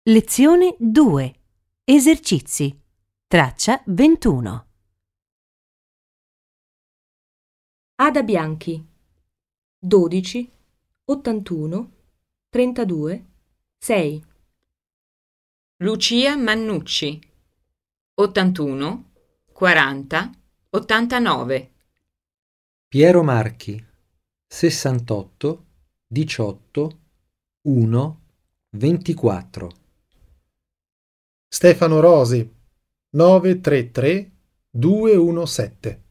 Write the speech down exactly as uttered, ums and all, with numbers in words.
Lezione due. Esercizi. Traccia ventuno. Ada Bianchi, dodici, ottantuno, trentadue, sei. Lucia Mannucci, ottantuno, quaranta, ottantanove. Piero Marchi, sessantotto, diciotto, uno, ventiquattro. Stefano Rosi, nove tre tre due uno sette.